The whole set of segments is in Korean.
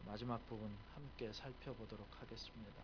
마지막 부분 함께 살펴보도록 하겠습니다.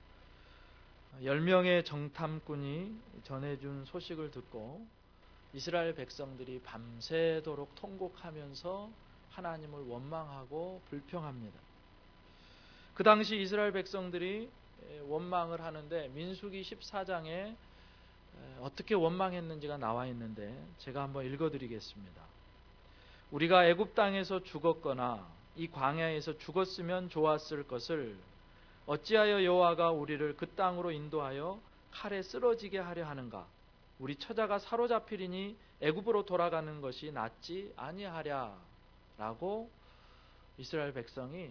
10명의 정탐꾼이 전해준 소식을 듣고 이스라엘 백성들이 밤새도록 통곡하면서 하나님을 원망하고 불평합니다. 그 당시 이스라엘 백성들이 원망을 하는데 민수기 14장에 어떻게 원망했는지가 나와 있는데 제가 한번 읽어드리겠습니다. 우리가 애굽 땅에서 죽었거나 이 광야에서 죽었으면 좋았을 것을 어찌하여 여호와가 우리를 그 땅으로 인도하여 칼에 쓰러지게 하려 하는가? 우리 처자가 사로잡히리니 애굽으로 돌아가는 것이 낫지 아니하랴 라고 이스라엘 백성이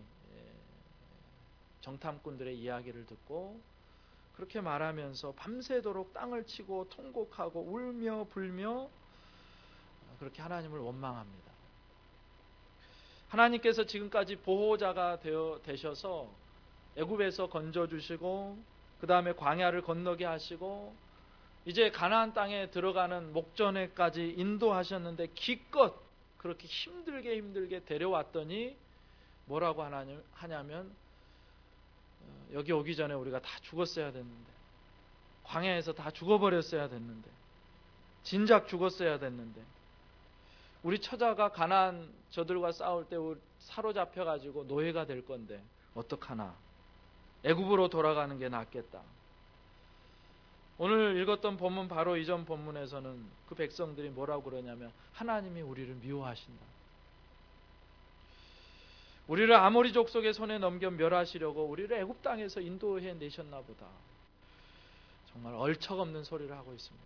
정탐꾼들의 이야기를 듣고 그렇게 말하면서 밤새도록 땅을 치고 통곡하고 울며 불며 그렇게 하나님을 원망합니다. 하나님께서 지금까지 보호자가 되셔서 애굽에서 건져주시고 그 다음에 광야를 건너게 하시고 이제 가나안 땅에 들어가는 목전에까지 인도하셨는데 기껏 그렇게 힘들게 데려왔더니 뭐라고 하냐면 여기 오기 전에 우리가 다 죽었어야 됐는데, 광야에서 다 죽어버렸어야 됐는데, 진작 죽었어야 됐는데, 우리 처자가 가나안 저들과 싸울 때 사로잡혀가지고 노예가 될 건데 어떡하나, 애굽으로 돌아가는 게 낫겠다. 오늘 읽었던 본문 바로 이전 본문에서는 그 백성들이 뭐라고 그러냐면 하나님이 우리를 미워하신다. 우리를 아모리 족속의 손에 넘겨 멸하시려고 우리를 애굽 땅에서 인도해 내셨나 보다. 정말 얼척없는 소리를 하고 있습니다.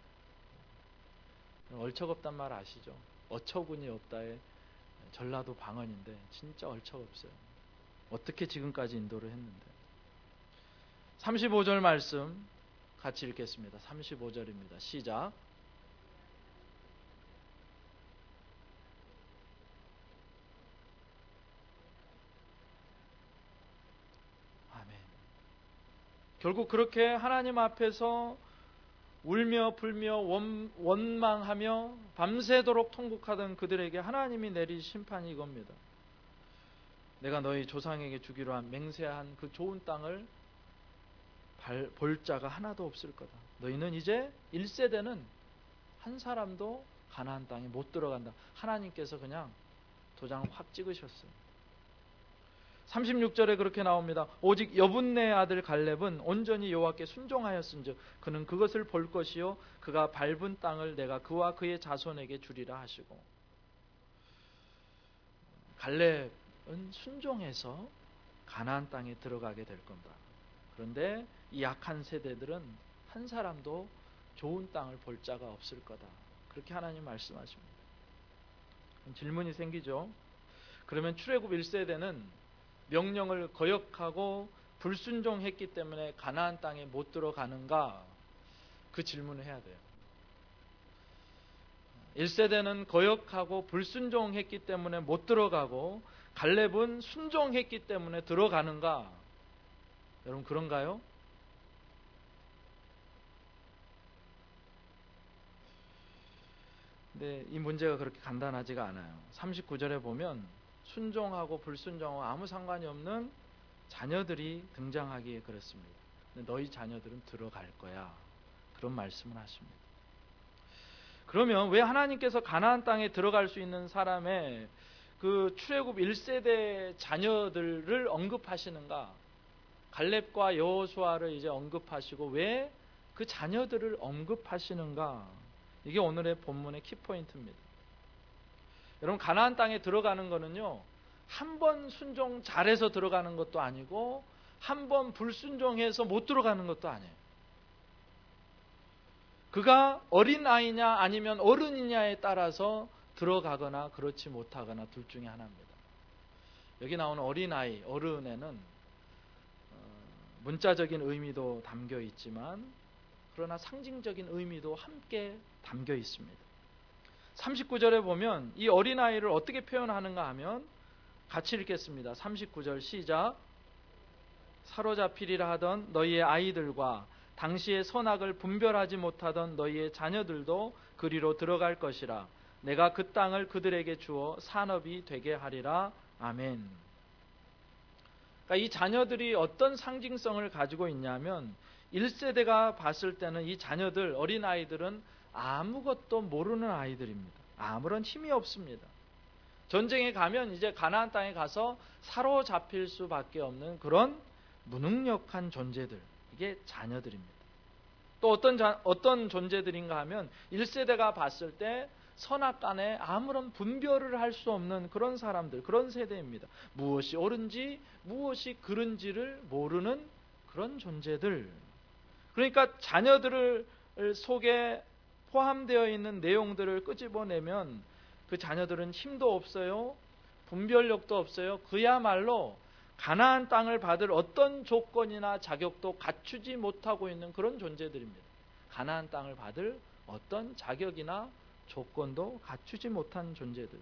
얼척없단 말 아시죠? 어처구니 없다의 전라도 방언인데 진짜 얼척없어요. 어떻게 지금까지 인도를 했는데. 35절 말씀 같이 읽겠습니다. 35절입니다. 시작. 결국 그렇게 하나님 앞에서 울며 불며 원망하며 밤새도록 통곡하던 그들에게 하나님이 내린 심판이 이겁니다. 내가 너희 조상에게 주기로 한 맹세한 그 좋은 땅을 볼 자가 하나도 없을 거다. 너희는 이제 1세대는 한 사람도 가나안 땅에 못 들어간다. 하나님께서 그냥 도장을 확 찍으셨어요. 36절에 그렇게 나옵니다. 오직 여분네 아들 갈렙은 온전히 여호와께 순종하였은즉 그는 그것을 볼 것이요 그가 밟은 땅을 내가 그와 그의 자손에게 주리라 하시고, 갈렙은 순종해서 가나안 땅에 들어가게 될 겁니다. 그런데 이 약한 세대들은 한 사람도 좋은 땅을 볼 자가 없을 거다. 그렇게 하나님 말씀하십니다. 질문이 생기죠. 그러면 출애굽 1세대는 명령을 거역하고 불순종했기 때문에 가나안 땅에 못 들어가는가? 그 질문을 해야 돼요. 1세대는 거역하고 불순종했기 때문에 못 들어가고 갈렙은 순종했기 때문에 들어가는가? 여러분 그런가요? 근데 이 문제가 그렇게 간단하지가 않아요. 39절에 보면 순종하고 불순종하고 아무 상관이 없는 자녀들이 등장하기에 그렇습니다. 근데 너희 자녀들은 들어갈 거야. 그런 말씀을 하십니다. 그러면 왜 하나님께서 가나안 땅에 들어갈 수 있는 사람의 그 출애굽 1세대 자녀들을 언급하시는가? 갈렙과 여호수아를 이제 언급하시고 왜 그 자녀들을 언급하시는가? 이게 오늘의 본문의 키포인트입니다. 여러분 가나안 땅에 들어가는 거는요, 한 번 순종 잘해서 들어가는 것도 아니고 한 번 불순종해서 못 들어가는 것도 아니에요. 그가 어린아이냐 아니면 어른이냐에 따라서 들어가거나 그렇지 못하거나 둘 중에 하나입니다. 여기 나오는 어린아이, 어른에는 문자적인 의미도 담겨 있지만 그러나 상징적인 의미도 함께 담겨 있습니다. 39절에 보면 이 어린아이를 어떻게 표현하는가 하면 같이 읽겠습니다. 39절 시작. 사로잡히리라 하던 너희의 아이들과 당시의 선악을 분별하지 못하던 너희의 자녀들도 그리로 들어갈 것이라. 내가 그 땅을 그들에게 주어 산업이 되게 하리라. 아멘. 그러니까 이 자녀들이 어떤 상징성을 가지고 있냐면 1세대가 봤을 때는 이 자녀들, 어린아이들은 아무것도 모르는 아이들입니다. 아무런 힘이 없습니다. 전쟁에 가면 이제 가나안 땅에 가서 사로잡힐 수밖에 없는 그런 무능력한 존재들, 이게 자녀들입니다. 또 어떤 존재들인가 하면 1세대가 봤을 때 선악간에 아무런 분별을 할 수 없는 그런 사람들, 그런 세대입니다. 무엇이 옳은지 무엇이 그른지를 모르는 그런 존재들. 그러니까 자녀들 속에 포함되어 있는 내용들을 끄집어내면 그 자녀들은 힘도 없어요, 분별력도 없어요. 그야말로 가나안 땅을 받을 어떤 조건이나 자격도 갖추지 못하고 있는 그런 존재들입니다. 가나안 땅을 받을 어떤 자격이나 조건도 갖추지 못한 존재들.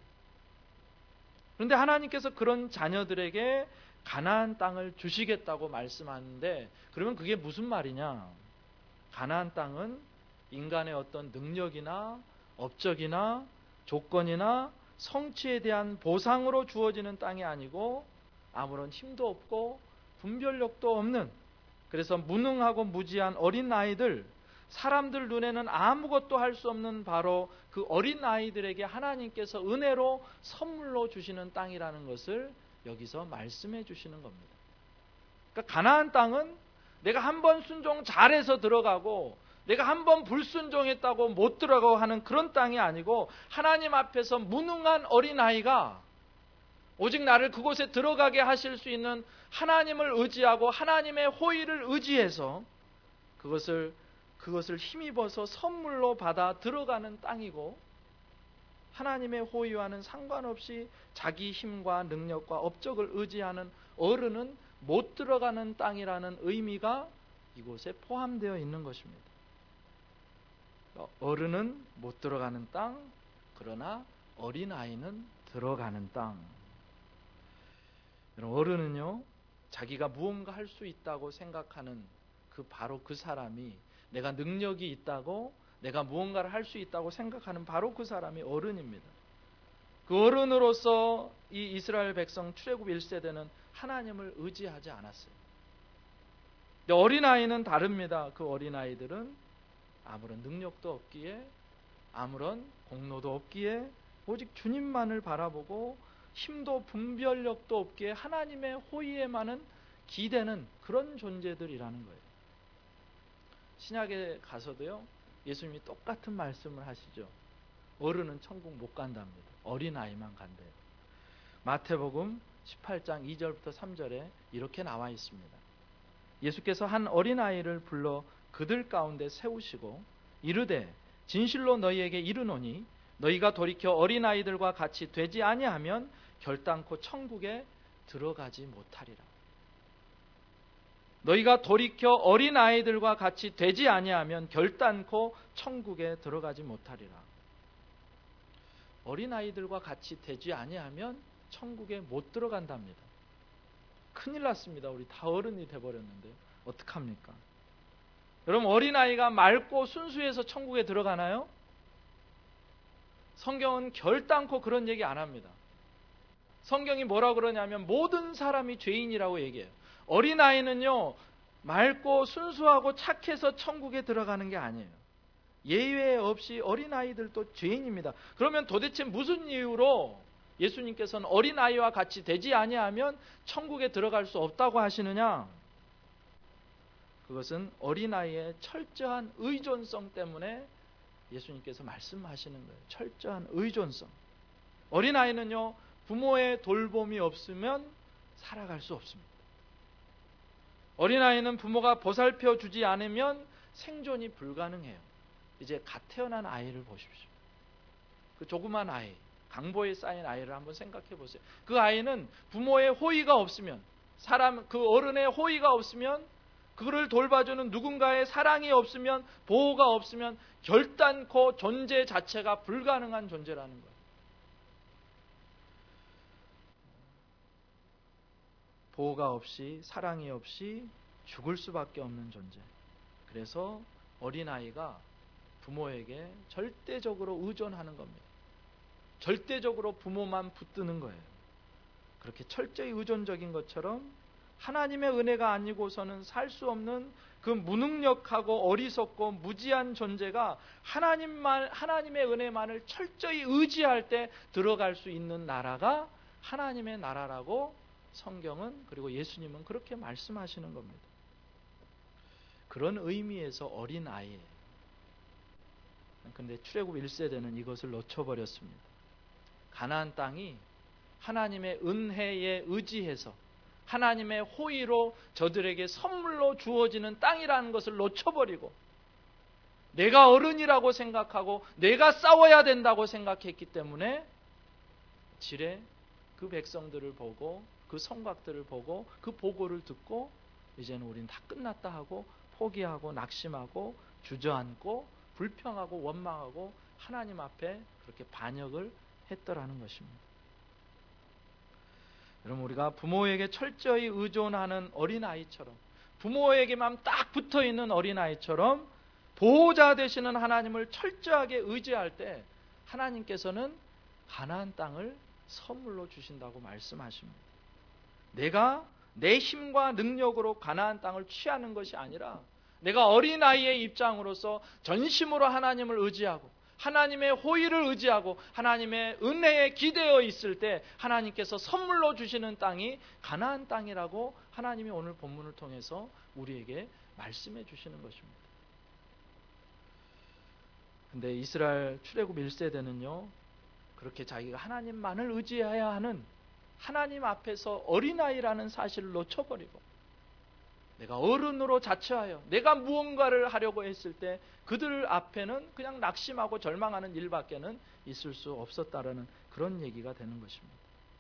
그런데 하나님께서 그런 자녀들에게 가나안 땅을 주시겠다고 말씀하는데, 그러면 그게 무슨 말이냐? 가나안 땅은 인간의 어떤 능력이나 업적이나 조건이나 성취에 대한 보상으로 주어지는 땅이 아니고 아무런 힘도 없고 분별력도 없는, 그래서 무능하고 무지한 어린아이들, 사람들 눈에는 아무것도 할 수 없는 바로 그 어린아이들에게 하나님께서 은혜로 선물로 주시는 땅이라는 것을 여기서 말씀해 주시는 겁니다. 그러니까 가나안 땅은 내가 한번 순종 잘해서 들어가고 내가 한번 불순종했다고 못 들어가고 하는 그런 땅이 아니고, 하나님 앞에서 무능한 어린아이가 오직 나를 그곳에 들어가게 하실 수 있는 하나님을 의지하고 하나님의 호의를 의지해서 그것을 힘입어서 선물로 받아 들어가는 땅이고, 하나님의 호의와는 상관없이 자기 힘과 능력과 업적을 의지하는 어른은 못 들어가는 땅이라는 의미가 이곳에 포함되어 있는 것입니다. 어른은 못 들어가는 땅, 그러나 어린아이는 들어가는 땅. 어른은요, 자기가 무언가 할 수 있다고 생각하는 바로 그 사람이, 내가 능력이 있다고, 내가 무언가를 할 수 있다고 생각하는 바로 그 사람이 어른입니다. 그 어른으로서 이 이스라엘 백성 출애굽 1세대는 하나님을 의지하지 않았어요. 근데 어린아이는 다릅니다. 그 어린아이들은 아무런 능력도 없기에, 아무런 공로도 없기에 오직 주님만을 바라보고 힘도 분별력도 없기에 하나님의 호의에만은 기대는 그런 존재들이라는 거예요. 신약에 가서도요, 예수님이 똑같은 말씀을 하시죠. 어른은 천국 못 간답니다. 어린아이만 간대요. 마태복음 18장 2절부터 3절에 이렇게 나와 있습니다. 예수께서 한 어린아이를 불러 그들 가운데 세우시고 이르되, 진실로 너희에게 이르노니 너희가 돌이켜 어린아이들과 같이 되지 아니하면 결단코 천국에 들어가지 못하리라. 너희가 돌이켜 어린아이들과 같이 되지 아니하면 결단코 천국에 들어가지 못하리라. 어린아이들과 같이 되지 아니하면 천국에 못 들어간답니다. 큰일 났습니다. 우리 다 어른이 돼버렸는데 어떡합니까? 여러분, 어린아이가 맑고 순수해서 천국에 들어가나요? 성경은 결단코 그런 얘기 안 합니다. 성경이 뭐라고 그러냐면 모든 사람이 죄인이라고 얘기해요. 어린아이는요, 맑고 순수하고 착해서 천국에 들어가는 게 아니에요. 예외 없이 어린아이들도 죄인입니다. 그러면 도대체 무슨 이유로 예수님께서는 어린아이와 같이 되지 아니하면 천국에 들어갈 수 없다고 하시느냐? 그것은 어린아이의 철저한 의존성 때문에 예수님께서 말씀하시는 거예요. 철저한 의존성. 어린아이는요, 부모의 돌봄이 없으면 살아갈 수 없습니다. 어린아이는 부모가 보살펴 주지 않으면 생존이 불가능해요. 이제 갓 태어난 아이를 보십시오. 그 조그만 아이, 강보에 쌓인 아이를 한번 생각해 보세요. 그 아이는 부모의 호의가 없으면, 그 어른의 호의가 없으면, 그를 돌봐주는 누군가의 사랑이 없으면, 보호가 없으면 결단코 존재 자체가 불가능한 존재라는 거예요. 보호가 없이, 사랑이 없이 죽을 수밖에 없는 존재. 그래서 어린아이가 부모에게 절대적으로 의존하는 겁니다. 절대적으로 부모만 붙드는 거예요. 그렇게 철저히 의존적인 것처럼 하나님의 은혜가 아니고서는 살 수 없는 그 무능력하고 어리석고 무지한 존재가 하나님의 은혜만을 철저히 의지할 때 들어갈 수 있는 나라가 하나님의 나라라고 성경은, 그리고 예수님은 그렇게 말씀하시는 겁니다. 그런 의미에서 어린아이예요. 그런데 출애굽 1세대는 이것을 놓쳐버렸습니다. 가나안 땅이 하나님의 은혜에 의지해서 하나님의 호의로 저들에게 선물로 주어지는 땅이라는 것을 놓쳐버리고 내가 어른이라고 생각하고 내가 싸워야 된다고 생각했기 때문에 지레 그 백성들을 보고 그 성곽들을 보고 그 보고를 듣고 이제는 우린 다 끝났다 하고 포기하고 낙심하고 주저앉고 불평하고 원망하고 하나님 앞에 그렇게 반역을 했더라는 것입니다. 여러분, 우리가 부모에게 철저히 의존하는 어린아이처럼, 부모에게만 딱 붙어있는 어린아이처럼 보호자 되시는 하나님을 철저하게 의지할 때 하나님께서는 가나안 땅을 선물로 주신다고 말씀하십니다. 내가 내 힘과 능력으로 가나안 땅을 취하는 것이 아니라 내가 어린아이의 입장으로서 전심으로 하나님을 의지하고 하나님의 호의를 의지하고 하나님의 은혜에 기대어 있을 때 하나님께서 선물로 주시는 땅이 가나안 땅이라고 하나님이 오늘 본문을 통해서 우리에게 말씀해 주시는 것입니다. 근데 이스라엘 출애굽 1세대는요, 그렇게 자기가 하나님만을 의지해야 하는 하나님 앞에서 어린아이라는 사실을 놓쳐버리고 내가 어른으로 자처하여 내가 무언가를 하려고 했을 때 그들 앞에는 그냥 낙심하고 절망하는 일밖에는 있을 수 없었다라는 그런 얘기가 되는 것입니다.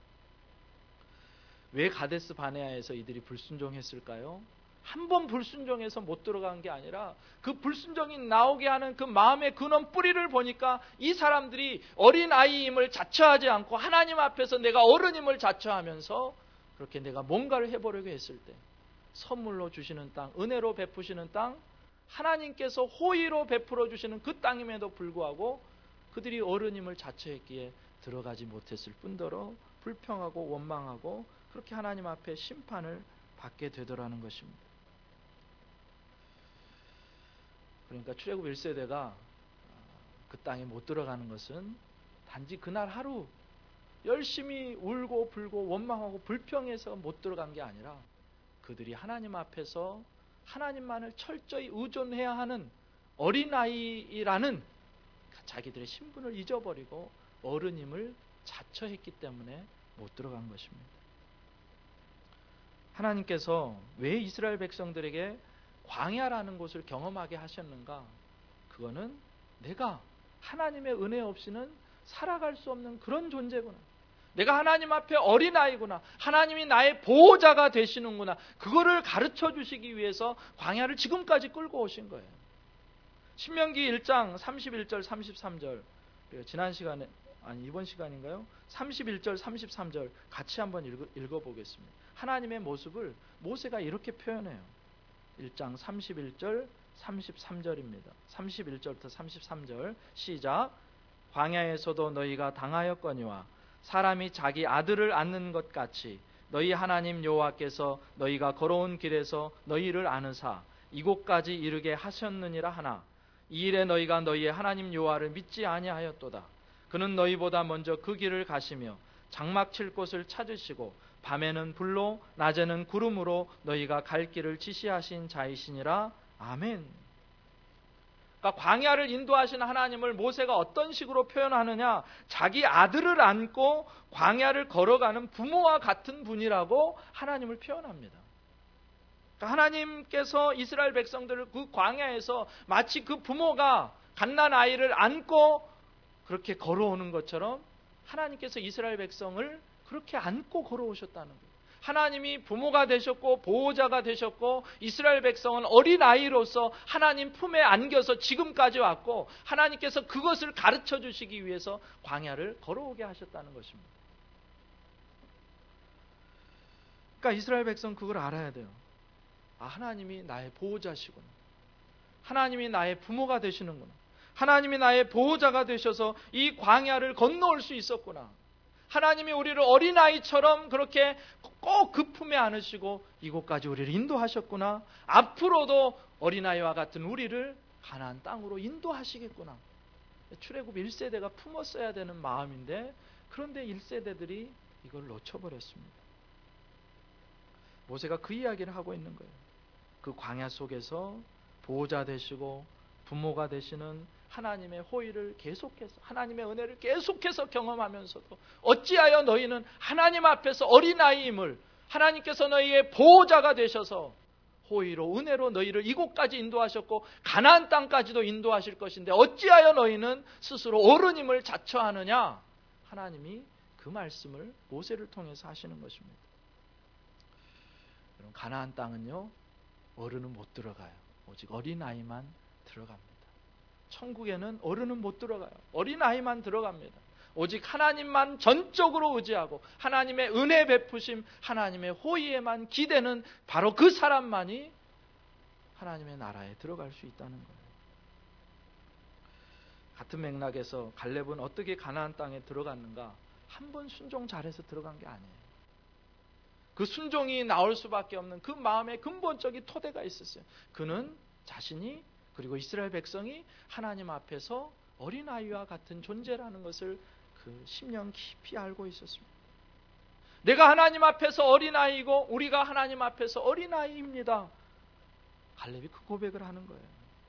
왜 가데스 바네아에서 이들이 불순종했을까요? 한 번 불순종해서 못 들어간 게 아니라 그 불순종이 나오게 하는 그 마음의 근원 뿌리를 보니까 이 사람들이 어린아이임을 자처하지 않고 하나님 앞에서 내가 어른임을 자처하면서 그렇게 내가 뭔가를 해보려고 했을 때 선물로 주시는 땅, 은혜로 베푸시는 땅, 하나님께서 호의로 베풀어 주시는 그 땅임에도 불구하고 그들이 어른임을 자처했기에 들어가지 못했을 뿐더러 불평하고 원망하고 그렇게 하나님 앞에 심판을 받게 되더라는 것입니다. 그러니까 출애굽 1세대가 그 땅에 못 들어가는 것은 단지 그날 하루 열심히 울고 불고 원망하고 불평해서 못 들어간 게 아니라 그들이 하나님 앞에서 하나님만을 철저히 의존해야 하는 어린아이라는 자기들의 신분을 잊어버리고 어른임을 자처했기 때문에 못 들어간 것입니다. 하나님께서 왜 이스라엘 백성들에게 광야라는 곳을 경험하게 하셨는가? 그거는 내가 하나님의 은혜 없이는 살아갈 수 없는 그런 존재구나. 내가 하나님 앞에 어린아이구나. 하나님이 나의 보호자가 되시는구나. 그거를 가르쳐 주시기 위해서 광야를 지금까지 끌고 오신 거예요. 신명기 1장 31절 33절 지난 시간에 이번 시간인가요? 31절 33절 같이 한번 읽어보겠습니다. 하나님의 모습을 모세가 이렇게 표현해요. 1장 31절 33절입니다. 31절부터 33절 시작. 광야에서도 너희가 당하였거니와 사람이 자기 아들을 안는 것 같이 너희 하나님 여호와께서 너희가 걸어온 길에서 너희를 안으사 이곳까지 이르게 하셨느니라 하나 이 일에 너희가 너희의 하나님 여호와를 믿지 아니하였도다. 그는 너희보다 먼저 그 길을 가시며 장막 칠 곳을 찾으시고 밤에는 불로 낮에는 구름으로 너희가 갈 길을 지시하신 자이시니라. 아멘. 그러니까 광야를 인도하신 하나님을 모세가 어떤 식으로 표현하느냐? 자기 아들을 안고 광야를 걸어가는 부모와 같은 분이라고 하나님을 표현합니다. 그러니까 하나님께서 이스라엘 백성들을 그 광야에서 마치 그 부모가 갓난 아이를 안고 그렇게 걸어오는 것처럼 하나님께서 이스라엘 백성을 그렇게 안고 걸어오셨다는 거예요. 하나님이 부모가 되셨고 보호자가 되셨고 이스라엘 백성은 어린아이로서 하나님 품에 안겨서 지금까지 왔고 하나님께서 그것을 가르쳐 주시기 위해서 광야를 걸어오게 하셨다는 것입니다. 그러니까 이스라엘 백성은 그걸 알아야 돼요. 아, 하나님이 나의 보호자시구나. 하나님이 나의 부모가 되시는구나. 하나님이 나의 보호자가 되셔서 이 광야를 건너올 수 있었구나. 하나님이 우리를 어린아이처럼 그렇게 꼭 그 품에 안으시고 이곳까지 우리를 인도하셨구나. 앞으로도 어린아이와 같은 우리를 가나안 땅으로 인도하시겠구나. 출애굽 1세대가 품었어야 되는 마음인데, 그런데 1세대들이 이걸 놓쳐버렸습니다. 모세가 그 이야기를 하고 있는 거예요. 그 광야 속에서 보호자 되시고 부모가 되시는 하나님의 호의를 계속해서, 하나님의 은혜를 계속해서 경험하면서도 어찌하여 너희는 하나님 앞에서 어린아이임을, 하나님께서 너희의 보호자가 되셔서 호의로 은혜로 너희를 이곳까지 인도하셨고 가나안 땅까지도 인도하실 것인데 어찌하여 너희는 스스로 어른임을 자처하느냐. 하나님이 그 말씀을 모세를 통해서 하시는 것입니다. 여러분, 가나안 땅은요, 어른은 못 들어가요. 오직 어린아이만 들어갑니다. 천국에는 어른은 못 들어가요. 어린아이만 들어갑니다. 오직 하나님만 전적으로 의지하고 하나님의 은혜 베푸심, 하나님의 호의에만 기대는 바로 그 사람만이 하나님의 나라에 들어갈 수 있다는 거예요. 같은 맥락에서 갈렙은 어떻게 가나안 땅에 들어갔는가? 한 번 순종 잘해서 들어간 게 아니에요. 그 순종이 나올 수밖에 없는 그 마음의 근본적인 토대가 있었어요. 그는 자신이, 그리고 이스라엘 백성이 하나님 앞에서 어린아이와 같은 존재라는 것을 그 심령 깊이 알고 있었습니다. 내가 하나님 앞에서 어린아이고 우리가 하나님 앞에서 어린아이입니다. 갈렙이 그 고백을 하는 거예요.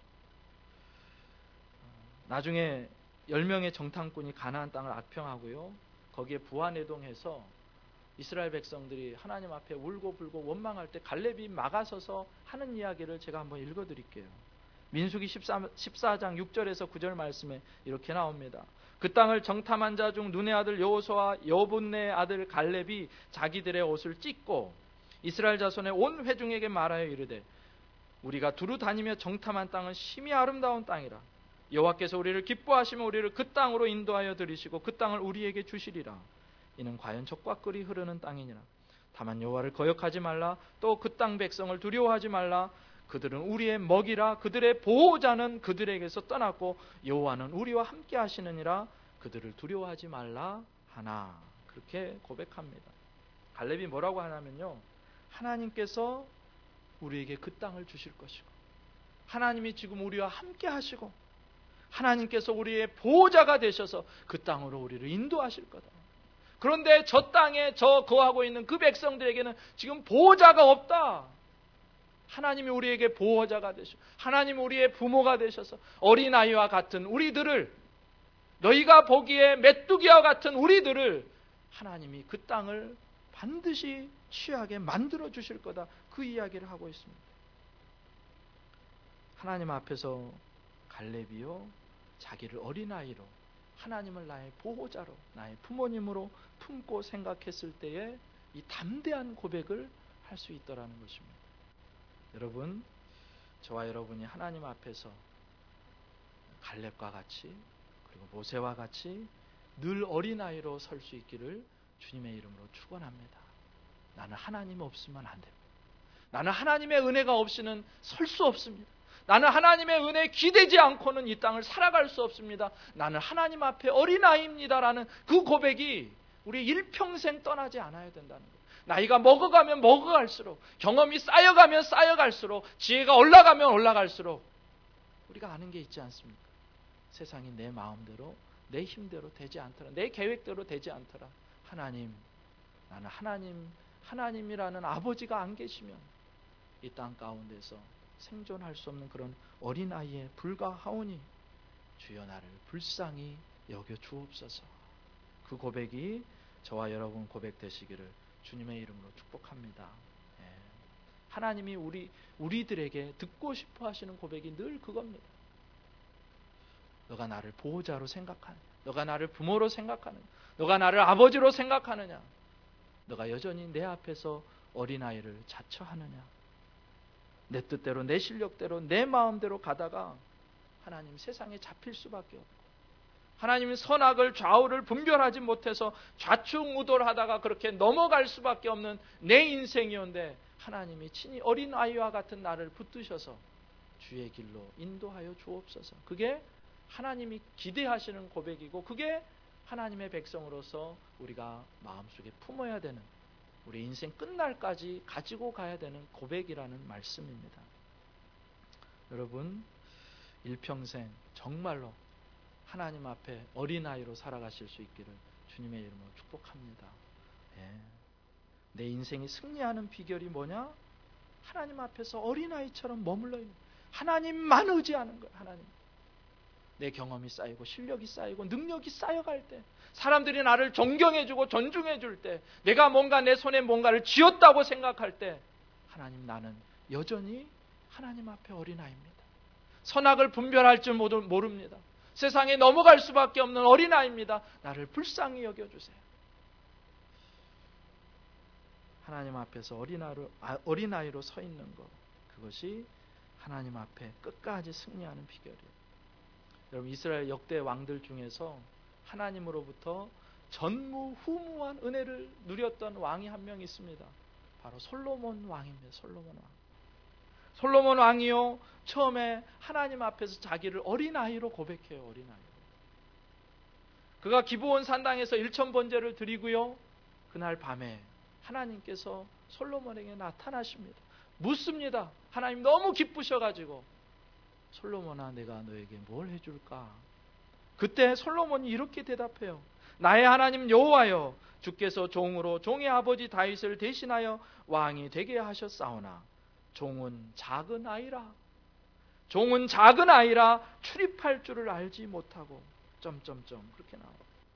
나중에 10명의 정탐꾼이 가나안 땅을 악평하고요, 거기에 부하내동해서 이스라엘 백성들이 하나님 앞에 울고 불고 원망할 때 갈렙이 막아서서 하는 이야기를 제가 한번 읽어드릴게요. 민수기 14장 6절에서 9절 말씀에 이렇게 나옵니다. 그 땅을 정탐한 자 중 눈의 아들 여호수아와 여분네의 아들 갈렙이 자기들의 옷을 찢고 이스라엘 자손의 온 회중에게 말하여 이르되 우리가 두루 다니며 정탐한 땅은 심히 아름다운 땅이라. 여호와께서 우리를 기뻐하시며 우리를 그 땅으로 인도하여 들이시고 그 땅을 우리에게 주시리라. 이는 과연 젖과 꿀이 흐르는 땅이니라. 다만 여호와를 거역하지 말라. 또 그 땅 백성을 두려워하지 말라. 그들은 우리의 먹이라. 그들의 보호자는 그들에게서 떠났고 여호와는 우리와 함께 하시느니라. 그들을 두려워하지 말라 하나. 그렇게 고백합니다. 갈렙이 뭐라고 하냐면요, 하나님께서 우리에게 그 땅을 주실 것이고 하나님이 지금 우리와 함께 하시고 하나님께서 우리의 보호자가 되셔서 그 땅으로 우리를 인도하실 거다. 그런데 저 땅에 저 거하고 있는 그 백성들에게는 지금 보호자가 없다. 하나님이 우리에게 보호자가 되셔, 하나님이 우리의 부모가 되셔서 어린아이와 같은 우리들을, 너희가 보기에 메뚜기와 같은 우리들을 하나님이 그 땅을 반드시 취하게 만들어 주실 거다. 그 이야기를 하고 있습니다. 하나님 앞에서 갈렙이요, 자기를 어린아이로, 하나님을 나의 보호자로, 나의 부모님으로 품고 생각했을 때에 이 담대한 고백을 할 수 있더라는 것입니다. 여러분, 저와 여러분이 하나님 앞에서 갈렙과 같이, 그리고 모세와 같이 늘 어린아이로 설 수 있기를 주님의 이름으로 축원합니다. 나는 하나님 없으면 안 됩니다. 나는 하나님의 은혜가 없이는 설 수 없습니다. 나는 하나님의 은혜에 기대지 않고는 이 땅을 살아갈 수 없습니다. 나는 하나님 앞에 어린아이입니다라는 그 고백이 우리 일평생 떠나지 않아야 된다는 거예요. 나이가 먹어가면 먹어갈수록, 경험이 쌓여가면 쌓여갈수록, 지혜가 올라가면 올라갈수록 우리가 아는 게 있지 않습니까? 세상이 내 마음대로, 내 힘대로 되지 않더라, 내 계획대로 되지 않더라, 하나님, 나는 하나님이라는 아버지가 안 계시면 이 땅 가운데서 생존할 수 없는 그런 어린아이에 불과하오니 주여 나를 불쌍히 여겨 주옵소서. 그 고백이 저와 여러분 고백 되시기를 주님의 이름으로 축복합니다. 하나님이 우리들에게 듣고 싶어 하시는 고백이 늘 그겁니다. 너가 나를 보호자로 생각하느냐? 너가 나를 부모로 생각하느냐? 너가 나를 아버지로 생각하느냐? 너가 여전히 내 앞에서 어린아이를 자처하느냐? 내 뜻대로, 내 실력대로, 내 마음대로 가다가 하나님 세상에 잡힐 수밖에 없고, 하나님은 선악을 좌우를 분별하지 못해서 좌충우돌하다가 그렇게 넘어갈 수밖에 없는 내 인생이었는데, 하나님이 친히 어린아이와 같은 나를 붙드셔서 주의 길로 인도하여 주옵소서. 그게 하나님이 기대하시는 고백이고, 그게 하나님의 백성으로서 우리가 마음속에 품어야 되는, 우리 인생 끝날까지 가지고 가야 되는 고백이라는 말씀입니다. 여러분, 일평생 정말로 하나님 앞에 어린아이로 살아가실 수 있기를 주님의 이름으로 축복합니다. 내 인생이 승리하는 비결이 뭐냐? 하나님 앞에서 어린아이처럼 머물러 있는, 하나님만 의지하는 거예요. 하나님. 내 경험이 쌓이고 실력이 쌓이고 능력이 쌓여갈 때, 사람들이 나를 존경해주고 존중해줄 때, 내가 뭔가 내 손에 뭔가를 쥐었다고 생각할 때, 하나님, 나는 여전히 하나님 앞에 어린아이입니다. 선악을 분별할 줄 모릅니다. 세상에 넘어갈 수밖에 없는 어린아이입니다. 나를 불쌍히 여겨주세요. 하나님 앞에서 어린아이로 서 있는 것, 그것이 하나님 앞에 끝까지 승리하는 비결이에요. 여러분, 이스라엘 역대 왕들 중에서 하나님으로부터 전무후무한 은혜를 누렸던 왕이 한 명 있습니다. 바로 솔로몬 왕입니다. 솔로몬 왕이요, 처음에 하나님 앞에서 자기를 어린아이로 고백해요. 어린아이. 그가 기브온 산당에서 일천번제를 드리고요, 그날 밤에 하나님께서 솔로몬에게 나타나십니다. 묻습니다. 하나님 너무 기쁘셔가지고, 솔로몬아, 내가 너에게 뭘 해줄까? 그때 솔로몬이 이렇게 대답해요. 나의 하나님 여호와여, 주께서 종으로 종의 아버지 다윗을 대신하여 왕이 되게 하셨사오나 종은 작은 아이라 출입할 줄을 알지 못하고 그렇게 나와요.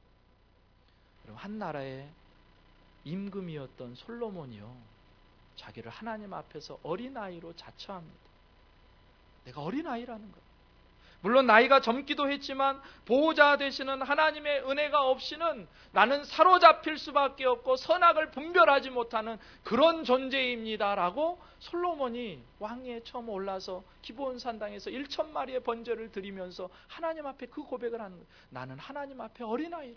한 나라의 임금이었던 솔로몬이요, 자기를 하나님 앞에서 어린아이로 자처합니다. 내가 어린아이라는 것. 물론 나이가 젊기도 했지만 보호자 되시는 하나님의 은혜가 없이는 나는 사로잡힐 수밖에 없고 선악을 분별하지 못하는 그런 존재입니다라고 솔로몬이 왕위에 처음 올라서 기브온 산당에서 1,000마리의 번제를 드리면서 하나님 앞에 그 고백을 하는 거예요. 나는 하나님 앞에 어린아이라.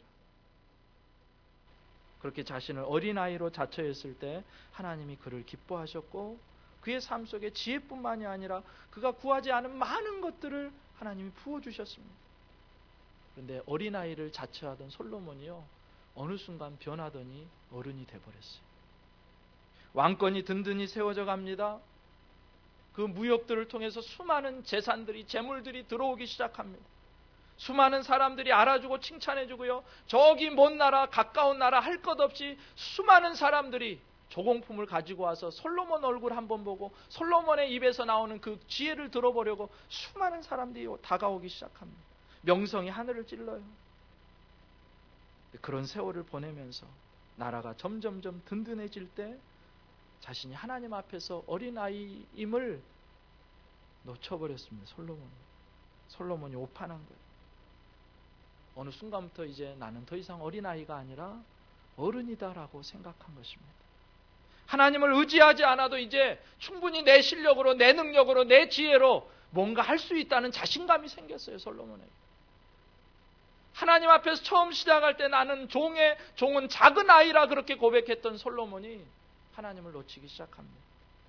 그렇게 자신을 어린아이로 자처했을 때 하나님이 그를 기뻐하셨고, 그의 삶 속에 지혜뿐만이 아니라 그가 구하지 않은 많은 것들을 하나님이 부어주셨습니다. 그런데 어린아이를 자처하던 솔로몬이요, 어느 순간 변하더니 어른이 돼버렸어요. 왕권이 든든히 세워져 갑니다. 그 무역들을 통해서 수많은 재산들이, 재물들이 들어오기 시작합니다. 수많은 사람들이 알아주고 칭찬해주고요, 저기 먼 나라, 가까운 나라 할 것 없이 수많은 사람들이 조공품을 가지고 와서 솔로몬 얼굴 한번 보고 솔로몬의 입에서 나오는 그 지혜를 들어보려고 수많은 사람들이 다가오기 시작합니다. 명성이 하늘을 찔러요. 그런 세월을 보내면서 나라가 점점점 든든해질 때 자신이 하나님 앞에서 어린아이임을 놓쳐버렸습니다. 솔로몬이 오판한 거예요. 어느 순간부터 이제 나는 더 이상 어린아이가 아니라 어른이다라고 생각한 것입니다. 하나님을 의지하지 않아도 이제 충분히 내 실력으로, 내 능력으로, 내 지혜로 뭔가 할 수 있다는 자신감이 생겼어요. 솔로몬에게. 하나님 앞에서 처음 시작할 때 나는 종은 작은 아이라 그렇게 고백했던 솔로몬이 하나님을 놓치기 시작합니다.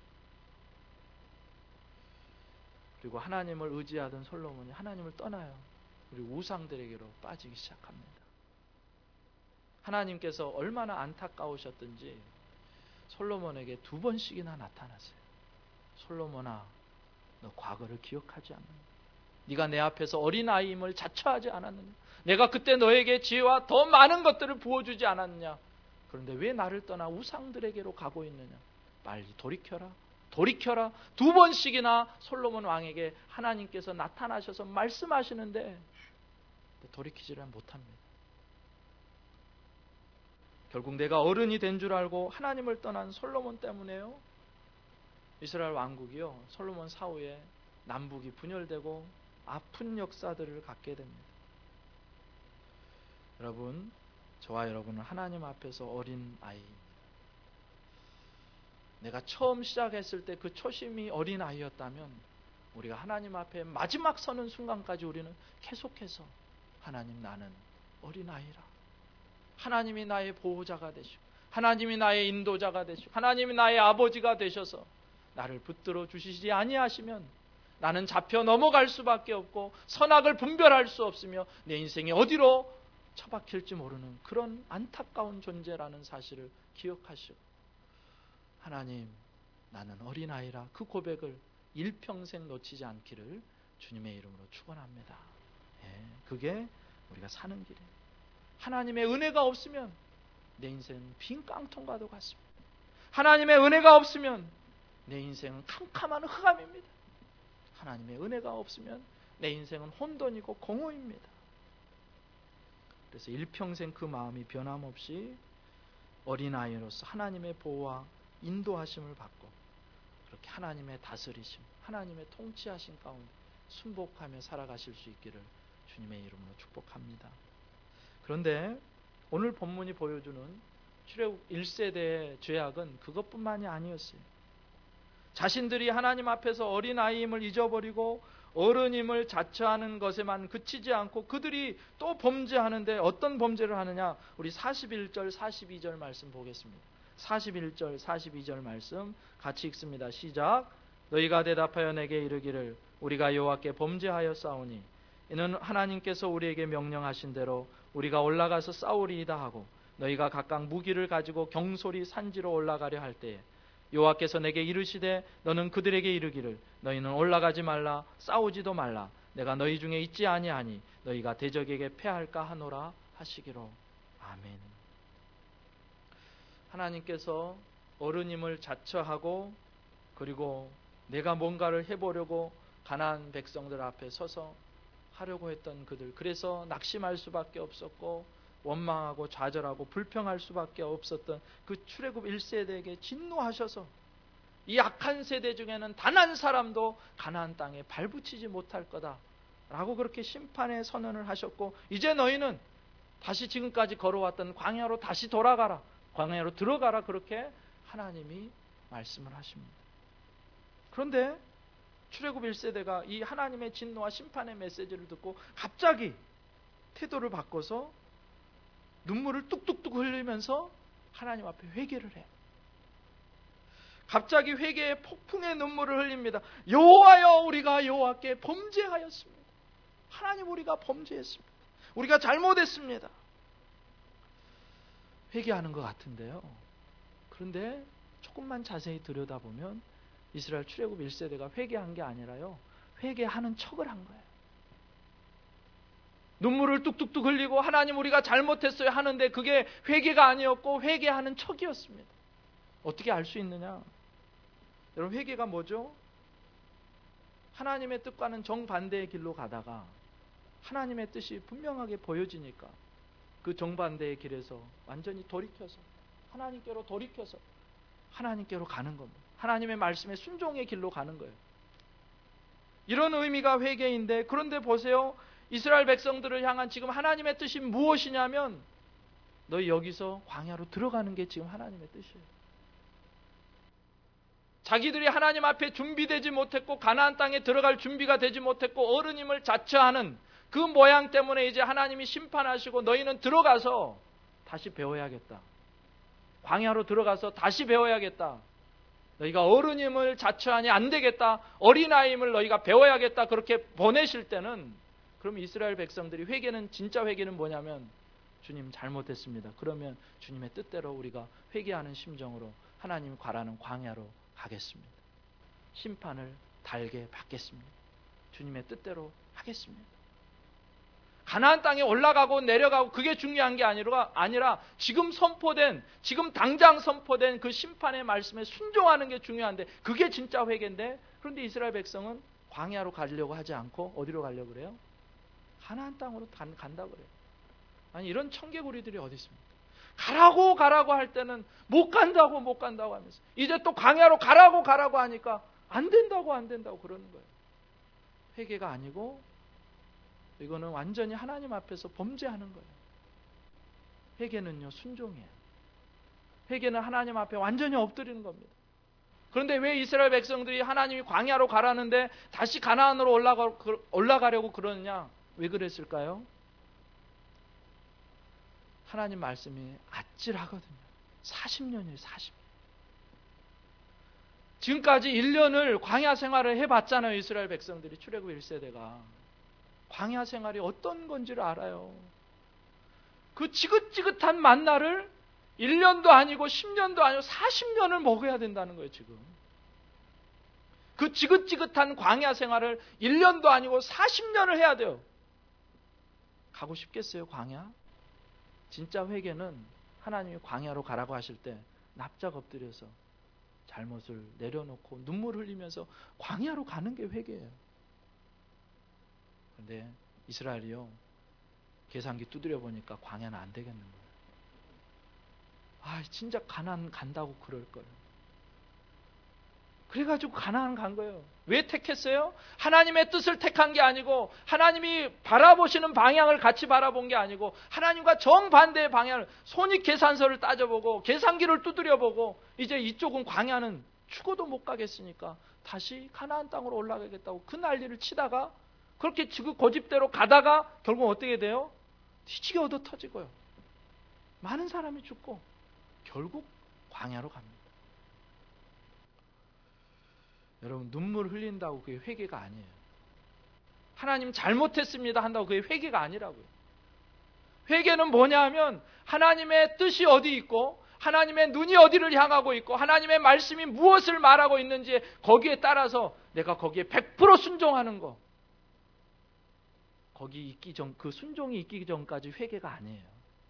그리고 하나님을 의지하던 솔로몬이 하나님을 떠나요. 그리고 우상들에게로 빠지기 시작합니다. 하나님께서 얼마나 안타까우셨던지 솔로몬에게 2번씩이나 나타나세요. 솔로몬아, 너 과거를 기억하지 않느냐? 네가 내 앞에서 어린아이임을 자처하지 않았느냐? 내가 그때 너에게 지혜와 더 많은 것들을 부어주지 않았느냐? 그런데 왜 나를 떠나 우상들에게로 가고 있느냐? 빨리 돌이켜라. 2번씩이나 솔로몬 왕에게 하나님께서 나타나셔서 말씀하시는데 돌이키지를 못합니다. 결국 내가 어른이 된 줄 알고 하나님을 떠난 솔로몬 때문에요, 이스라엘 왕국이요, 솔로몬 사후에 남북이 분열되고 아픈 역사들을 갖게 됩니다. 여러분, 저와 여러분은 하나님 앞에서 어린 아이, 내가 처음 시작했을 때 그 초심이 어린 아이였다면 우리가 하나님 앞에 마지막 서는 순간까지 우리는 계속해서 하나님, 나는 어린 아이라. 하나님이 나의 보호자가 되시고 하나님이 나의 인도자가 되시고 하나님이 나의 아버지가 되셔서 나를 붙들어 주시지 아니하시면 나는 잡혀 넘어갈 수밖에 없고 선악을 분별할 수 없으며 내 인생이 어디로 처박힐지 모르는 그런 안타까운 존재라는 사실을 기억하시고, 하나님, 나는 어린아이라 그 고백을 일평생 놓치지 않기를 주님의 이름으로 축원합니다. 그게 우리가 사는 길이에요. 하나님의 은혜가 없으면 내 인생은 빈 깡통과도 같습니다. 하나님의 은혜가 없으면 내 인생은 캄캄한 흑암입니다. 하나님의 은혜가 없으면 내 인생은 혼돈이고 공허입니다. 그래서 일평생 그 마음이 변함없이 어린아이로서 하나님의 보호와 인도하심을 받고 그렇게 하나님의 다스리심, 하나님의 통치하심 가운데 순복하며 살아가실 수 있기를 주님의 이름으로 축복합니다. 그런데 오늘 본문이 보여주는 출애굽 1세대의 죄악은 그것뿐만이 아니었어요. 자신들이 하나님 앞에서 어린아이임을 잊어버리고 어른임을 자처하는 것에만 그치지 않고 그들이 또 범죄하는데 어떤 범죄를 하느냐, 우리 41절 42절 말씀 보겠습니다. 41절 42절 말씀 같이 읽습니다. 시작. 너희가 대답하여 내게 이르기를 우리가 여호와께 범죄하였사오니 이는 하나님께서 우리에게 명령하신 대로 우리가 올라가서 싸우리이다 하고 너희가 각각 무기를 가지고 경솔히 산지로 올라가려 할 때에 여호와께서 내게 이르시되 너는 그들에게 이르기를 너희는 올라가지 말라 싸우지도 말라 내가 너희 중에 있지 아니하니 너희가 대적에게 패할까 하노라 하시기로. 아멘. 하나님께서 어른임을 자처하고 그리고 내가 뭔가를 해보려고 가나안 백성들 앞에 서서 하려고 했던 그들, 그래서 낙심할 수밖에 없었고 원망하고 좌절하고 불평할 수밖에 없었던 그 출애굽 1세대에게 진노하셔서 이 악한 세대 중에는 단 한 사람도 가나안 땅에 발붙이지 못할 거다 라고 그렇게 심판의 선언을 하셨고, 이제 너희는 다시 지금까지 걸어왔던 광야로 다시 돌아가라, 광야로 들어가라, 그렇게 하나님이 말씀을 하십니다. 그런데 출애굽 1세대가 이 하나님의 진노와 심판의 메시지를 듣고 갑자기 태도를 바꿔서 눈물을 뚝뚝뚝 흘리면서 하나님 앞에 회개를 해요. 갑자기 회개의 폭풍의 눈물을 흘립니다. 여호와여, 우리가 여호와께 범죄하였습니다. 하나님, 우리가 범죄했습니다. 우리가 잘못했습니다. 회개하는 것 같은데요. 그런데 조금만 자세히 들여다보면 이스라엘 출애굽 1세대가 회개한 게 아니라요, 회개하는 척을 한 거예요. 눈물을 뚝뚝뚝 흘리고 하나님 우리가 잘못했어요 하는데 그게 회개가 아니었고 회개하는 척이었습니다. 어떻게 알 수 있느냐? 여러분, 회개가 뭐죠? 하나님의 뜻과는 정반대의 길로 가다가 하나님의 뜻이 분명하게 보여지니까 그 정반대의 길에서 완전히 돌이켜서 하나님께로 돌이켜서 하나님께로 가는 겁니다. 하나님의 말씀에 순종의 길로 가는 거예요. 이런 의미가 회개인데, 그런데 보세요. 이스라엘 백성들을 향한 지금 하나님의 뜻이 무엇이냐면 너희 여기서 광야로 들어가는 게 지금 하나님의 뜻이에요. 자기들이 하나님 앞에 준비되지 못했고 가나안 땅에 들어갈 준비가 되지 못했고 어른임을 자처하는 그 모양 때문에 이제 하나님이 심판하시고 너희는 들어가서 다시 배워야겠다. 광야로 들어가서 다시 배워야겠다. 너희가 어른임을 자처하니 안 되겠다. 어린아이임을 너희가 배워야겠다. 그렇게 보내실 때는, 그럼 이스라엘 백성들이 회개는, 진짜 회개는 뭐냐면 주님 잘못했습니다. 그러면 주님의 뜻대로 우리가 회개하는 심정으로 하나님 가라는 광야로 가겠습니다. 심판을 달게 받겠습니다. 주님의 뜻대로 하겠습니다. 가나안 땅에 올라가고 내려가고 그게 중요한 게 아니라 지금 선포된, 지금 당장 선포된 그 심판의 말씀에 순종하는 게 중요한데, 그게 진짜 회개인데, 그런데 이스라엘 백성은 광야로 가려고 하지 않고 어디로 가려고 그래요? 가나안 땅으로 간다고 그래요. 아니, 이런 청개구리들이 어디 있습니까? 가라고 할 때는 못 간다고 하면서 이제 또 광야로 가라고 하니까 안 된다고 그러는 거예요. 회개가 아니고 이거는 완전히 하나님 앞에서 범죄하는 거예요. 회개는요, 순종이에요. 회개는 하나님 앞에 완전히 엎드리는 겁니다. 그런데 왜 이스라엘 백성들이 하나님이 광야로 가라는데 다시 가나안으로 올라가려고 그러느냐? 왜 그랬을까요? 하나님 말씀이 아찔하거든요. 40년이에요. 40년. 지금까지 1년을 광야 생활을 해봤잖아요. 이스라엘 백성들이, 출애굽 1세대가 광야 생활이 어떤 건지를 알아요. 그 지긋지긋한 만나를 1년도 아니고 10년도 아니고 40년을 먹어야 된다는 거예요, 지금. 그 지긋지긋한 광야 생활을 1년도 아니고 40년을 해야 돼요. 가고 싶겠어요, 광야? 진짜 회개는 하나님이 광야로 가라고 하실 때 납작 엎드려서 잘못을 내려놓고 눈물 흘리면서 광야로 가는 게 회개예요. 그런데 이스라엘이요, 계산기 두드려 보니까 광야는 안 되겠는 거예요. 아, 진짜 가나안 간다고 그럴 거예요. 그래가지고 가나안 간 거예요. 왜 택했어요? 하나님의 뜻을 택한 게 아니고, 하나님이 바라보시는 방향을 같이 바라본 게 아니고, 하나님과 정반대의 방향을, 손익 계산서를 따져보고 계산기를 두드려보고, 이제 이쪽은 광야는 죽어도 못 가겠으니까 다시 가나안 땅으로 올라가겠다고 그 난리를 치다가, 그렇게 지금 고집대로 가다가 결국 어떻게 돼요? 뒤지게 얻어 터지고요, 많은 사람이 죽고 결국 광야로 갑니다. 여러분, 눈물 흘린다고 그게 회개가 아니에요. 하나님 잘못했습니다 한다고 그게 회개가 아니라고요. 회개는 뭐냐 하면, 하나님의 뜻이 어디 있고, 하나님의 눈이 어디를 향하고 있고, 하나님의 말씀이 무엇을 말하고 있는지 거기에 따라서 내가 거기에 100% 순종하는 거. 거기 있기 전, 그 순종이 있기 전까지 회개가 아니에요.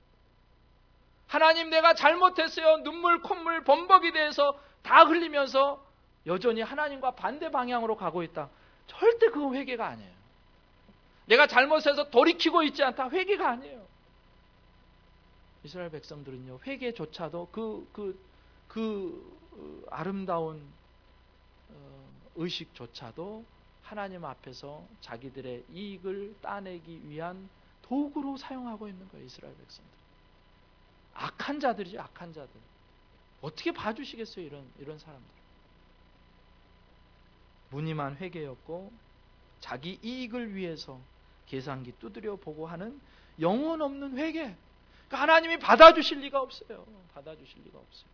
하나님, 내가 잘못했어요. 눈물, 콧물, 범벅이 돼서 다 흘리면서 여전히 하나님과 반대 방향으로 가고 있다. 절대 그건 회개가 아니에요. 내가 잘못해서 돌이키고 있지 않다. 회개가 아니에요. 이스라엘 백성들은요, 회개조차도 그 아름다운 의식조차도 하나님 앞에서 자기들의 이익을 따내기 위한 도구로 사용하고 있는 거예요, 이스라엘 백성들. 악한 자들이죠, 악한 자들. 어떻게 봐주시겠어요, 이런 사람들. 무늬만 회개였고, 자기 이익을 위해서 계산기 두드려 보고 하는 영혼 없는 회개. 그러니까 하나님이 받아주실 리가 없어요. 받아주실 리가 없어요.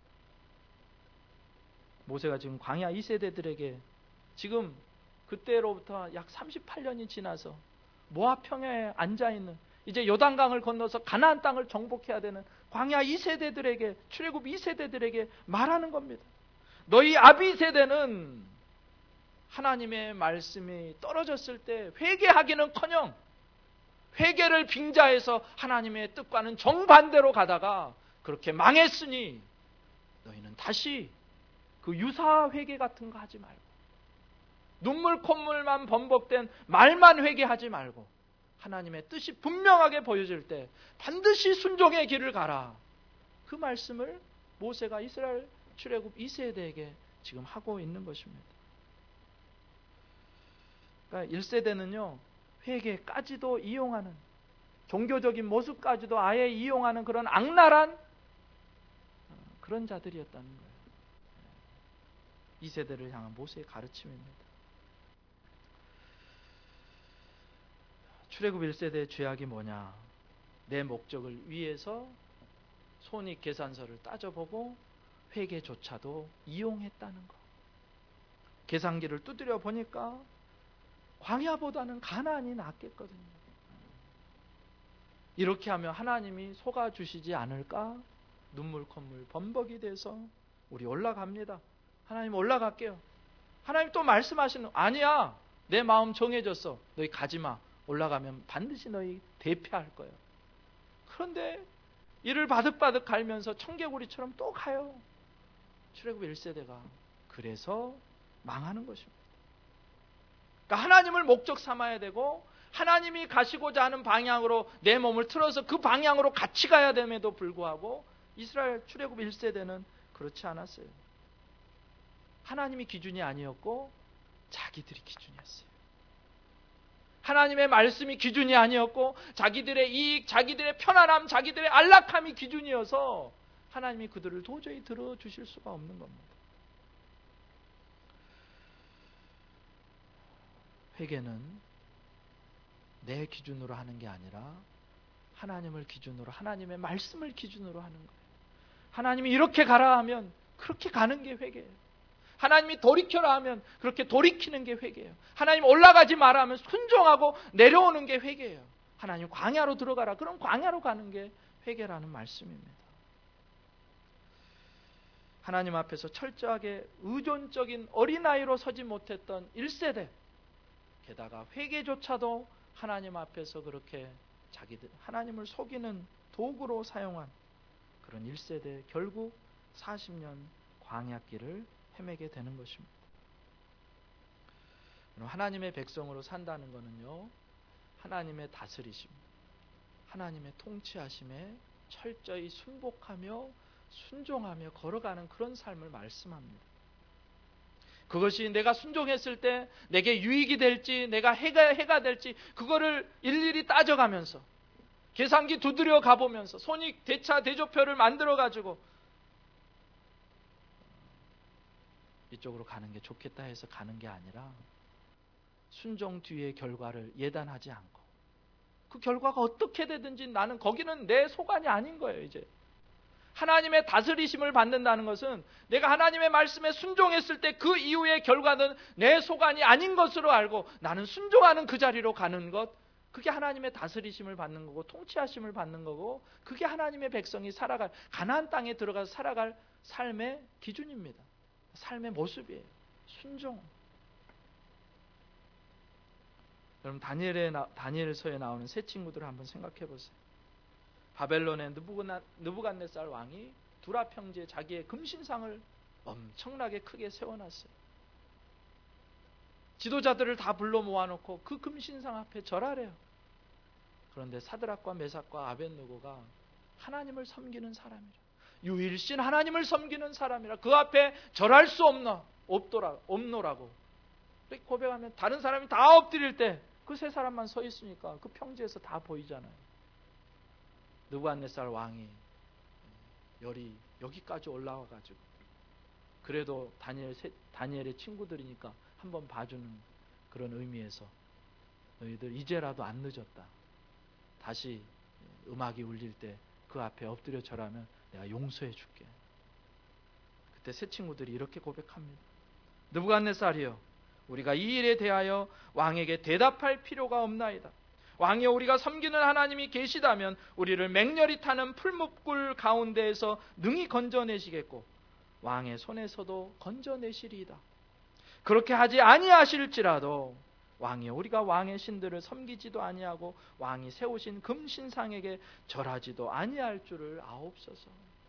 모세가 지금 광야 2세대들에게 지금 그때로부터 약 38년이 지나서 모압 평야에 앉아있는, 이제 요단강을 건너서 가나안 땅을 정복해야 되는 광야 2세대들에게, 출애굽 2세대들에게 말하는 겁니다. 너희 아비 세대는 하나님의 말씀이 떨어졌을 때 회개하기는커녕 회개를 빙자해서 하나님의 뜻과는 정반대로 가다가 그렇게 망했으니, 너희는 다시 그 유사 회개 같은 거 하지 말고, 눈물 콧물만 범벅된 말만 회개하지 말고, 하나님의 뜻이 분명하게 보여질 때 반드시 순종의 길을 가라. 그 말씀을 모세가 이스라엘 출애굽 2세대에게 지금 하고 있는 것입니다. 그러니까 1세대는요, 회개까지도 이용하는, 종교적인 모습까지도 아예 이용하는 그런 악랄한 그런 자들이었다는 거예요. 2세대를 향한 모세의 가르침입니다. 출애굽 1세대의 죄악이 뭐냐? 내 목적을 위해서 손익 계산서를 따져보고 회개조차도 이용했다는 거. 계산기를 두드려 보니까 광야보다는 가나안이 낫겠거든요. 이렇게 하면 하나님이 속아주시지 않을까? 눈물 콧물 범벅이 돼서 우리 올라갑니다. 하나님, 올라갈게요. 하나님 또 말씀하시는, 아니야, 내 마음 정해졌어. 너희 가지마. 올라가면 반드시 너희 대피할 거예요. 그런데 이를 바득바득 갈면서 청개구리처럼 또 가요. 출애굽 1세대가 그래서 망하는 것입니다. 그러니까 하나님을 목적 삼아야 되고, 하나님이 가시고자 하는 방향으로 내 몸을 틀어서 그 방향으로 같이 가야 됨에도 불구하고 이스라엘 출애굽 1세대는 그렇지 않았어요. 하나님이 기준이 아니었고 자기들이 기준이었어요. 하나님의 말씀이 기준이 아니었고 자기들의 이익, 자기들의 편안함, 자기들의 안락함이 기준이어서 하나님이 그들을 도저히 들어주실 수가 없는 겁니다. 회개는 내 기준으로 하는 게 아니라 하나님을 기준으로, 하나님의 말씀을 기준으로 하는 거예요. 하나님이 이렇게 가라 하면 그렇게 가는 게 회개예요. 하나님이 돌이켜라 하면 그렇게 돌이키는 게 회개예요. 하나님 올라가지 마라 하면 순종하고 내려오는 게 회개예요. 하나님 광야로 들어가라, 그럼 광야로 가는 게 회개라는 말씀입니다. 하나님 앞에서 철저하게 의존적인 어린아이로 서지 못했던 1세대, 게다가 회개조차도 하나님 앞에서 그렇게 자기들 하나님을 속이는 도구로 사용한 그런 1세대, 결국 40년 광야길을 헤매게 되는 것입니다. 하나님의 백성으로 산다는 것은요, 하나님의 다스리심, 하나님의 통치하심에 철저히 순복하며 순종하며 걸어가는 그런 삶을 말씀합니다. 그것이 내가 순종했을 때 내게 유익이 될지 내가 해가 될지 그거를 일일이 따져가면서 계산기 두드려 가보면서 손익 대차 대조표를 만들어 가지고 이쪽으로 가는 게 좋겠다 해서 가는 게 아니라 순종 뒤의 결과를 예단하지 않고 그 결과가 어떻게 되든지 나는 거기는 내 소관이 아닌 거예요. 이제 하나님의 다스리심을 받는다는 것은 내가 하나님의 말씀에 순종했을 때 그 이후의 결과는 내 소관이 아닌 것으로 알고 나는 순종하는 그 자리로 가는 것, 그게 하나님의 다스리심을 받는 거고 통치하심을 받는 거고, 그게 하나님의 백성이 살아갈, 가나안 땅에 들어가서 살아갈 삶의 기준입니다. 삶의 모습이에요. 순종. 여러분, 다니엘서에 나오는 세 친구들을 한번 생각해 보세요. 바벨론의 느부갓네살 왕이 두라 평지에 자기의 금신상을 엄청나게 크게 세워놨어요. 지도자들을 다 불러 모아놓고 그 금신상 앞에 절하래요. 그런데 사드락과 메삭과 아벳느고가 하나님을 섬기는 사람이라, 유일신 하나님을 섬기는 사람이라 그 앞에 절할 수 없노라고 고백하면 다른 사람이 다 엎드릴 때 그 세 사람만 서 있으니까 그 평지에서 다 보이잖아요. 느부갓네살 왕이 열이 여기까지 올라와가지고 그래도 다니엘의 친구들이니까 한번 봐주는 그런 의미에서 너희들 이제라도 안 늦었다. 다시 음악이 울릴 때 그 앞에 엎드려 절하면 내가 용서해 줄게. 그때 세 친구들이 이렇게 고백합니다. 느부갓네살이여, 우리가 이 일에 대하여 왕에게 대답할 필요가 없나이다. 왕이여, 우리가 섬기는 하나님이 계시다면 우리를 맹렬히 타는 풀무불 가운데에서 능히 건져내시겠고 왕의 손에서도 건져내시리이다. 그렇게 하지 아니하실지라도 왕이여, 우리가 왕의 신들을 섬기지도 아니하고 왕이 세우신 금신상에게 절하지도 아니할 줄을 아옵소서.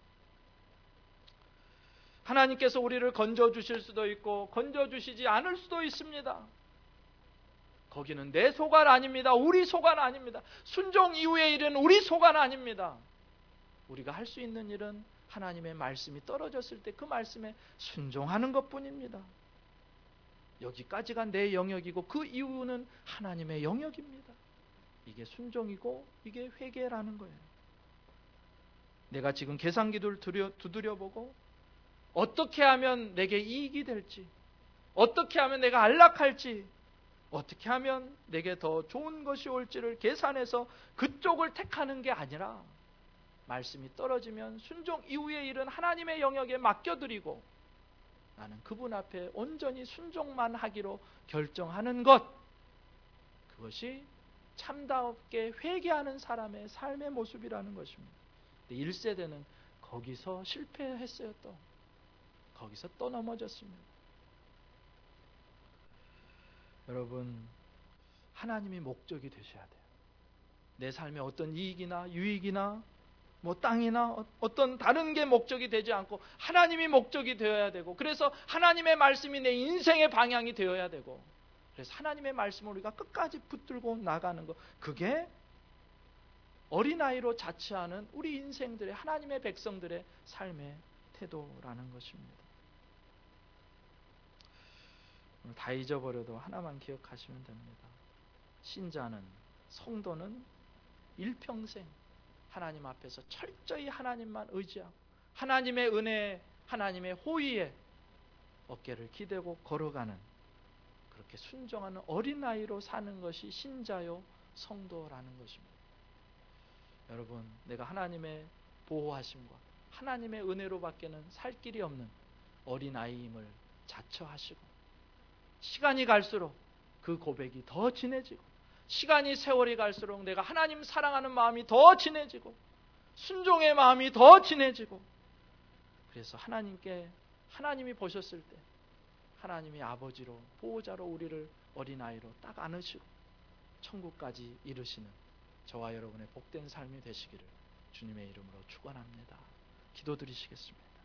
하나님께서 우리를 건져주실 수도 있고 건져주시지 않을 수도 있습니다. 거기는 내 소관 아닙니다. 우리 소관 아닙니다. 순종 이후의 일은 우리 소관 아닙니다. 우리가 할 수 있는 일은 하나님의 말씀이 떨어졌을 때 그 말씀에 순종하는 것뿐입니다. 여기까지가 내 영역이고 그 이후는 하나님의 영역입니다. 이게 순종이고 이게 회개라는 거예요. 내가 지금 계산기를 두드려보고 어떻게 하면 내게 이익이 될지, 어떻게 하면 내가 안락할지, 어떻게 하면 내게 더 좋은 것이 올지를 계산해서 그쪽을 택하는 게 아니라 말씀이 떨어지면 순종 이후의 일은 하나님의 영역에 맡겨드리고 나는 그분 앞에 온전히 순종만 하기로 결정하는 것, 그것이 참다롭게 회개하는 사람의 삶의 모습이라는 것입니다. 1세대는 거기서 실패했어요. 거기서 또 넘어졌습니다. 여러분, 하나님이 목적이 되셔야 돼요. 내 삶에 어떤 이익이나 유익이나 뭐 땅이나 어떤 다른 게 목적이 되지 않고 하나님이 목적이 되어야 되고, 그래서 하나님의 말씀이 내 인생의 방향이 되어야 되고, 그래서 하나님의 말씀을 우리가 끝까지 붙들고 나가는 것, 그게 어린아이로 자취하는 우리 인생들의, 하나님의 백성들의 삶의 태도라는 것입니다. 다 잊어버려도 하나만 기억하시면 됩니다. 신자는, 성도는 일평생 하나님 앞에서 철저히 하나님만 의지하고 하나님의 은혜에, 하나님의 호의에 어깨를 기대고 걸어가는, 그렇게 순종하는 어린아이로 사는 것이 신자요 성도라는 것입니다. 여러분, 내가 하나님의 보호하심과 하나님의 은혜로 밖에는 살 길이 없는 어린아이임을 자처하시고, 시간이 갈수록 그 고백이 더 진해지고, 시간이 세월이 갈수록 내가 하나님 사랑하는 마음이 더 진해지고, 순종의 마음이 더 진해지고, 그래서 하나님이 보셨을 때 하나님이 아버지로, 보호자로 우리를 어린아이로 딱 안으시고 천국까지 이르시는 저와 여러분의 복된 삶이 되시기를 주님의 이름으로 축원합니다. 기도드리시겠습니다.